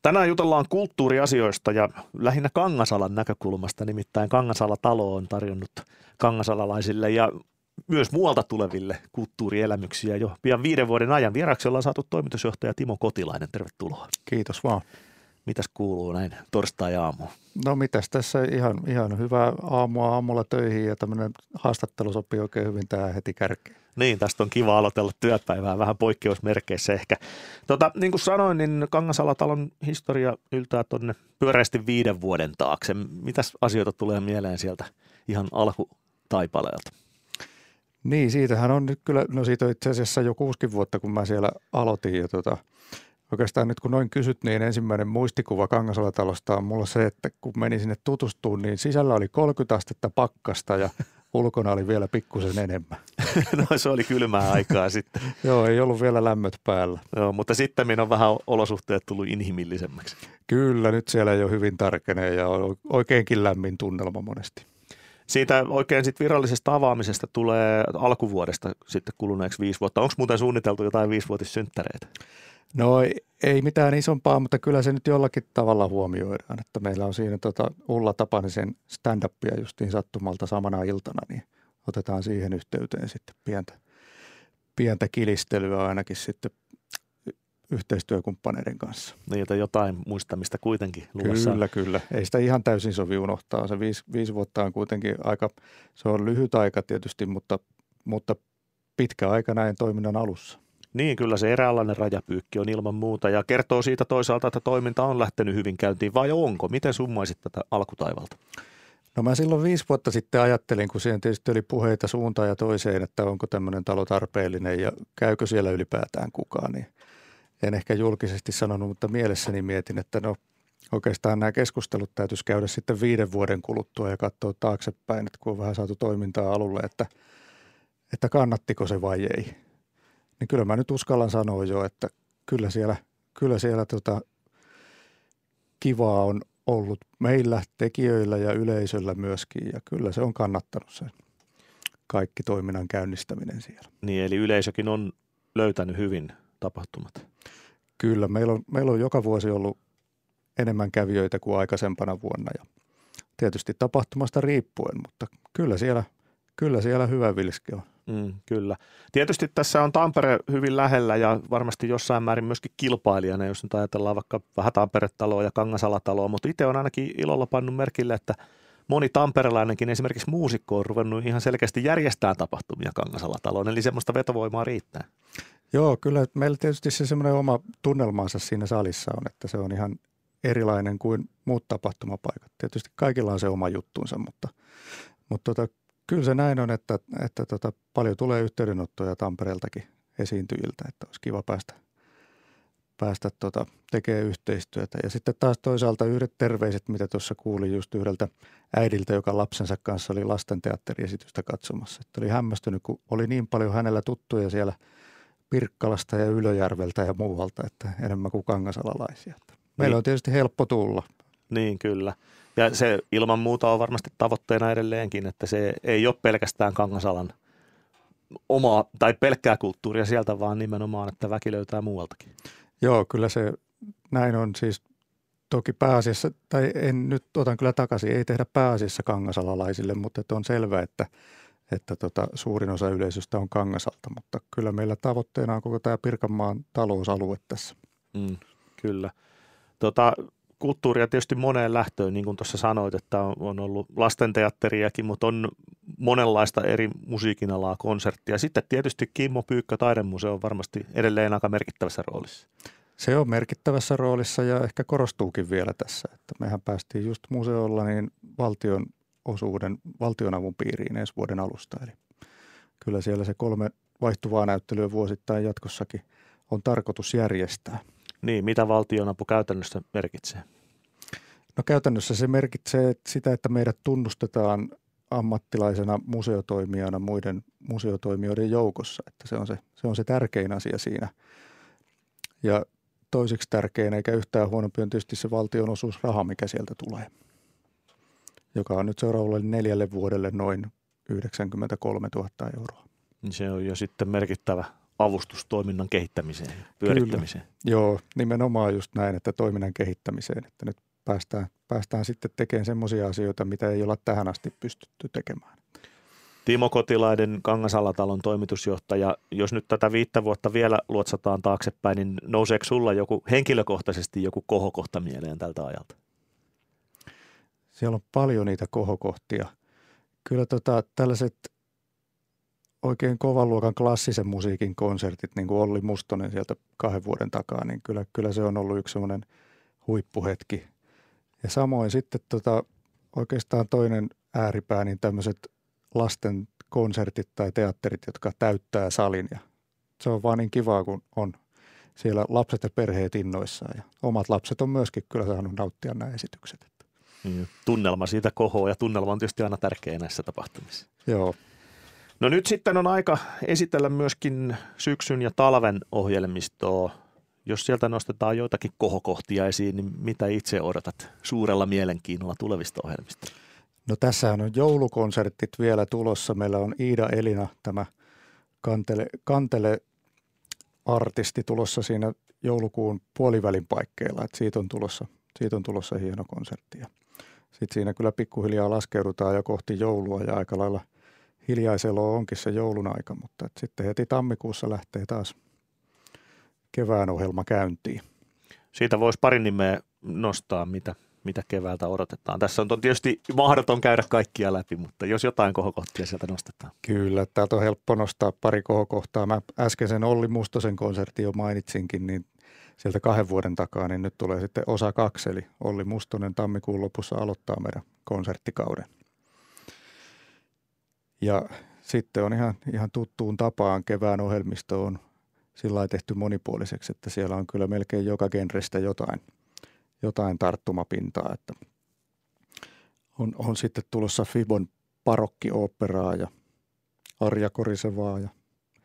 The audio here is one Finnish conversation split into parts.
Tänään jutellaan kulttuuriasioista ja lähinnä Kangasalan näkökulmasta, nimittäin Kangasala-talo on tarjonnut kangasalalaisille ja myös muualta tuleville kulttuurielämyksiä jo pian 5 vuoden ajan. Vieraaksi ollaan saatu toimitusjohtaja Timo Kotilainen. Tervetuloa. Kiitos vaan. Mitäs kuuluu näin torstai-aamuun? No mitäs tässä ihan hyvää aamulla töihin ja tämmöinen haastattelu sopii oikein hyvin tähän heti kärkeen. Niin, tästä on kiva aloitella työpäivää vähän poikkeusmerkeissä ehkä. Niin kuin sanoin, niin Kangasala-talon historia yltää tuonne pyöreästi 5 vuoden taakse. Mitäs asioita tulee mieleen sieltä ihan alkutaipaleelta? Niin, siitähän on nyt kyllä, no siitä on itse asiassa jo 6 vuotta, kun mä siellä aloitin ja oikeastaan nyt kun noin kysyt, niin ensimmäinen muistikuva Kangasala-talosta on mulla se, että kun menin sinne tutustumaan, niin sisällä oli 30 astetta pakkasta ja ulkona oli vielä pikkusen enemmän. No se oli kylmää aikaa sitten. Joo, ei ollut vielä lämmöt päällä. Joo, mutta sitten on vähän olosuhteet tullut inhimillisemmäksi. Kyllä, nyt siellä jo hyvin tarkenee ja on oikeinkin lämmin tunnelma monesti. Siitä oikein sitten virallisesta avaamisesta tulee alkuvuodesta sitten kuluneeksi 5 vuotta. Onko muuten suunniteltu jotain 5-vuotissynttäreitä? No ei mitään isompaa, mutta kyllä se nyt jollakin tavalla huomioidaan, että meillä on siinä Ulla Tapanisen stand-upia justiin sattumalta samana iltana, niin otetaan siihen yhteyteen sitten pientä kilistelyä ainakin sitten yhteistyökumppaneiden kanssa. Niin, että jotain muistamista kuitenkin luvassa. Kyllä. Ei sitä ihan täysin sovi unohtaa. Se 5 vuotta on kuitenkin se on lyhyt aika tietysti, mutta pitkä aika näin toiminnan alussa. Niin, kyllä se eräänlainen rajapyykki on ilman muuta ja kertoo siitä toisaalta, että toiminta on lähtenyt hyvin käyntiin vai onko? Miten summaisit tätä alkutaivalta? No mä silloin 5 vuotta sitten ajattelin, kun siihen tietysti oli puheita suuntaan ja toiseen, että onko tämmöinen talo tarpeellinen ja käykö siellä ylipäätään kukaan, niin en ehkä julkisesti sanonut, mutta mielessäni mietin, että no oikeastaan nämä keskustelut täytyisi käydä sitten 5 vuoden kuluttua ja katsoa taaksepäin, että kun on vähän saatu toimintaa alulle, että kannattiko se vai ei. Niin kyllä mä nyt uskallan sanoa jo, että kyllä siellä kivaa on ollut meillä, tekijöillä ja yleisöllä myöskin ja kyllä se on kannattanut se kaikki toiminnan käynnistäminen siellä. Niin, eli yleisökin on löytänyt hyvin tapahtumat. Kyllä, meillä on joka vuosi ollut enemmän kävijöitä kuin aikaisempana vuonna ja tietysti tapahtumasta riippuen, mutta kyllä siellä hyvä vilski on. Kyllä. Tietysti tässä on Tampere hyvin lähellä ja varmasti jossain määrin myöskin kilpailijana, jos nyt ajatellaan vaikka vähän Tampere-taloa ja Kangasala-taloa, mutta itse on ainakin ilolla pannut merkille, että moni tamperelainenkin esimerkiksi muusikko on ruvennut ihan selkeästi järjestämään tapahtumia Kangasala-taloon, eli semmoista vetovoimaa riittää. Joo, kyllä meillä tietysti se semmoinen oma tunnelmansa siinä salissa on, että se on ihan erilainen kuin muut tapahtumapaikat. Tietysti kaikilla on se oma juttuunsa, mutta kyllä se näin on, että paljon tulee yhteydenottoja Tampereeltakin esiintyjiltä, että olisi kiva päästä tekemään yhteistyötä. Ja sitten taas toisaalta yhdet terveiset, mitä tuossa kuulin just yhdeltä äidiltä, joka lapsensa kanssa oli lastenteatteriesitystä katsomassa. Että oli hämmästynyt, kun oli niin paljon hänellä tuttuja siellä Pirkkalasta ja Ylöjärveltä ja muualta, että enemmän kuin kangasalalaisia. Meillä on tietysti helppo tulla. Niin, kyllä. Ja se ilman muuta on varmasti tavoitteena edelleenkin, että se ei ole pelkästään Kangasalan omaa tai pelkkää kulttuuria sieltä, vaan nimenomaan, että väki löytää muualtakin. Joo, kyllä se näin on siis toki pääasiassa, tai otan kyllä takaisin, ei tehdä pääasiassa kangasalalaisille, mutta että on selvää, että suurin osa yleisöstä on Kangasalta, mutta kyllä meillä tavoitteena on koko tämä Pirkanmaan talousalue tässä. Kyllä. Kulttuuria tietysti moneen lähtöön, niin kuin tuossa sanoit, että on ollut lastenteatteriakin, mutta on monenlaista eri musiikinalaa, konserttia. Sitten tietysti Kimmo Pyykkö taidemuseo on varmasti edelleen aika merkittävässä roolissa. Se on merkittävässä roolissa ja ehkä korostuukin vielä tässä, että mehän päästiin just museolla niin valtionavun piiriin ensi vuoden alusta. Eli kyllä siellä se 3 vaihtuvaa näyttelyä vuosittain jatkossakin on tarkoitus järjestää. Niin, mitä valtionapu käytännössä merkitsee? No käytännössä se merkitsee sitä, että meidät tunnustetaan ammattilaisena museotoimijana muiden museotoimijoiden joukossa, että se on se tärkein asia siinä. Ja toiseksi tärkein, eikä yhtään huonompi, on tietysti se valtionosuusraha, mikä sieltä tulee, joka on nyt seuraavalle 4 vuodelle noin 93 000 euroa. Se on jo sitten merkittävä avustustoiminnan kehittämiseen ja pyörittämiseen. Kyllä. Joo, nimenomaan just näin, että toiminnan kehittämiseen, että nyt päästään sitten tekemään semmoisia asioita, mitä ei olla tähän asti pystytty tekemään. Timo Kotilainen, Kangasalatalon toimitusjohtaja. Jos nyt tätä 5 vuotta vielä luotsataan taaksepäin, niin nouseeko sulla henkilökohtaisesti joku kohokohta mieleen tältä ajalta? Siellä on paljon niitä kohokohtia. Kyllä tällaiset oikein kovan luokan klassisen musiikin konsertit, niin kuin Olli Mustonen sieltä 2 vuoden takaa, niin kyllä se on ollut yksi semmoinen huippuhetki. Ja samoin sitten oikeastaan toinen ääripää, niin tämmöiset lasten konsertit tai teatterit, jotka täyttää salin. Ja se on vaan niin kivaa, kun on siellä lapset ja perheet innoissaan. Ja omat lapset on myöskin kyllä saanut nauttia nämä esitykset. Tunnelma siitä kohoo ja tunnelma on tietysti aina tärkeä näissä tapahtumissa. Joo. No nyt sitten on aika esitellä myöskin syksyn ja talven ohjelmistoa. Jos sieltä nostetaan joitakin kohokohtia esiin, niin mitä itse odotat suurella mielenkiinnolla tulevista ohjelmista? No tässähän on joulukonsertit vielä tulossa. Meillä on Iida Elina, tämä kantele-artisti tulossa siinä joulukuun puolivälin paikkeilla. Että siitä on tulossa hieno konsertti. Sitten siinä kyllä pikkuhiljaa laskeudutaan jo kohti joulua ja aika lailla hiljaiselo onkin se joulun aika, mutta sitten heti tammikuussa lähtee taas kevään ohjelma käyntiin. Siitä voisi pari nimeä nostaa, mitä keväältä odotetaan. Tässä on tietysti mahdoton käydä kaikkia läpi, mutta jos jotain kohokohtia sieltä nostetaan. Kyllä, täältä on helppo nostaa pari kohokohtaa. Mä äsken sen Olli Mustosen konsertin jo mainitsinkin, niin sieltä 2 vuoden takaa, niin nyt tulee sitten osa 2, eli Olli Mustonen tammikuun lopussa aloittaa meidän konserttikauden. Ja sitten on ihan tuttuun tapaan kevään ohjelmisto on sillä lailla tehty monipuoliseksi, että siellä on kyllä melkein joka genrestä jotain tarttumapintaa. Että on sitten tulossa Fibon barokkioopperaa ja Arja Korisevaa ja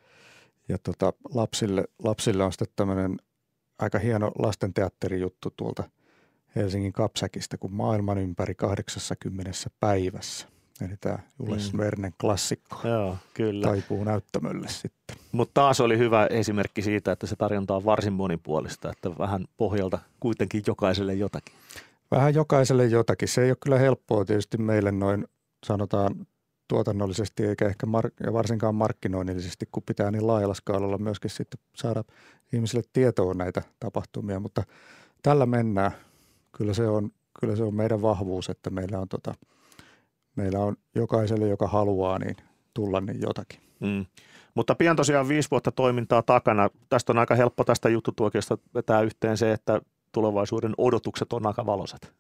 lapsille on sitten tämmöinen aika hieno lastenteatterijuttu tuolta Helsingin Kapsäkistä kuin Maailman ympäri 80 päivässä. Eli tämä Jules Vernen klassikko. Joo, kyllä. Taipuu näyttämölle sitten. Mutta taas oli hyvä esimerkki siitä, että se tarjonta on varsin monipuolista, että vähän pohjalta kuitenkin jokaiselle jotakin. Vähän jokaiselle jotakin. Se ei ole kyllä helppoa tietysti meille noin sanotaan tuotannollisesti eikä ehkä ja varsinkaan markkinoinnillisesti, kun pitää niin laajalla skaalalla myöskin sitten saada ihmisille tietoa näitä tapahtumia. Mutta tällä mennään. Kyllä se on meidän vahvuus, että meillä on jokaiselle, joka haluaa, niin tulla niin jotakin. Mutta pian tosiaan 5 vuotta toimintaa takana. Tästä on aika helppo tästä juttutuokiosta vetää yhteen se, että tulevaisuuden odotukset on aika valoisat.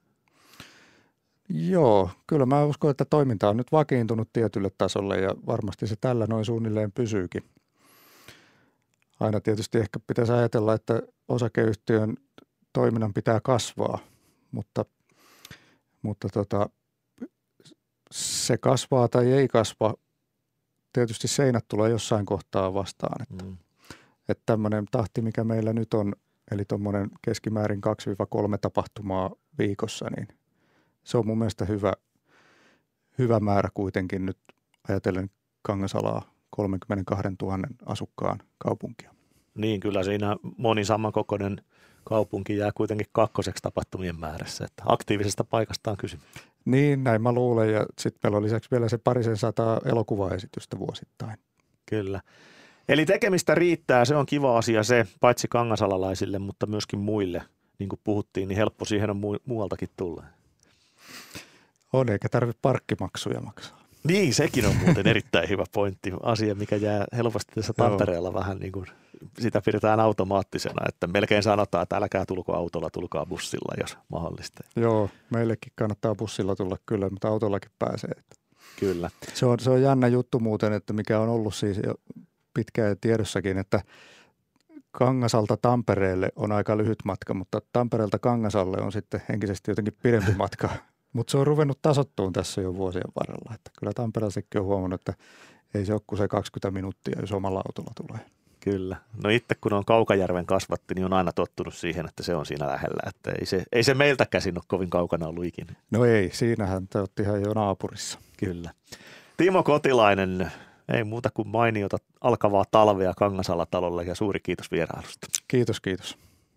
Joo, kyllä mä uskon, että toiminta on nyt vakiintunut tietylle tasolle ja varmasti se tällä noin suunnilleen pysyykin. Aina tietysti ehkä pitäisi ajatella, että osakeyhtiön toiminnan pitää kasvaa, mutta se kasvaa tai ei kasva. Tietysti seinät tulee jossain kohtaa vastaan. Että tämmöinen tahti, mikä meillä nyt on, eli tuommoinen keskimäärin 2-3 tapahtumaa viikossa, niin se on mun mielestä hyvä määrä kuitenkin nyt ajatellen Kangasalaa 32 000 asukkaan kaupunkia. Niin, kyllä siinä moni samankokoinen kaupunki jää kuitenkin 2. tapahtumien määrässä, että aktiivisesta paikasta on kysymys. Niin, näin mä luulen ja sitten meillä on lisäksi vielä se 200 elokuvaesitystä vuosittain. Kyllä. Eli tekemistä riittää, se on kiva asia se, paitsi kangasalalaisille, mutta myöskin muille. Niin kuin puhuttiin, niin helppo siihen on muualtakin tulla. On, eikä tarvitse parkkimaksuja maksaa. Niin, sekin on muuten erittäin hyvä pointti. Asia, mikä jää helposti tässä Tampereella vähän niin kuin, sitä pidetään automaattisena, että melkein sanotaan, että älkää tulko autolla, tulkaa bussilla, jos mahdollista. Joo, meillekin kannattaa bussilla tulla kyllä, mutta autollakin pääsee. Kyllä. Se on jännä juttu muuten, että mikä on ollut siis jo pitkään tiedossakin, että Kangasalta Tampereelle on aika lyhyt matka, mutta Tampereelta Kangasalle on sitten henkisesti jotenkin pidempi matka. Mutta se on ruvennut tasoittuun tässä jo vuosien varrella. Että kyllä Tampereellekin on huomannut, että ei se ole kuin se 20 minuuttia, jos omalla autolla tulee. Kyllä. No itse kun on Kaukajärven kasvatti, niin on aina tottunut siihen, että se on siinä lähellä. Että ei se meiltä käsin ole kovin kaukana ollut ikinä. No ei, siinähän te olette ihan jo naapurissa. Kyllä. Timo Kotilainen, Ei muuta kuin mainiota alkavaa talvea Kangasalatalolle ja suuri kiitos vierailusta. Kiitos.